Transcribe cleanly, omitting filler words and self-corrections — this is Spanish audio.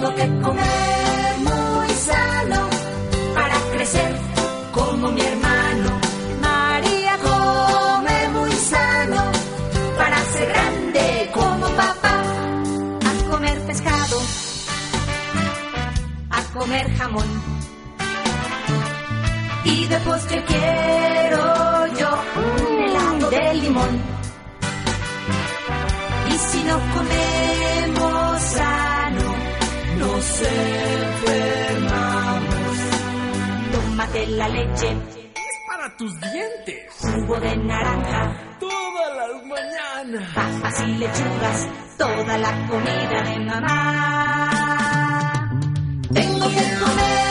Tengo que comer muy sano para crecer como mi hermano. María come muy sano para ser grande como papá. A comer pescado, a comer jamón. Y de postre quiero yo un helado de limón. Y si no comemos sano, nos enfermamos. Tómate la leche, es para tus dientes. Jugo de naranja, todas las mañanas. Papas y lechugas, toda la comida de mamá. Tengo que comer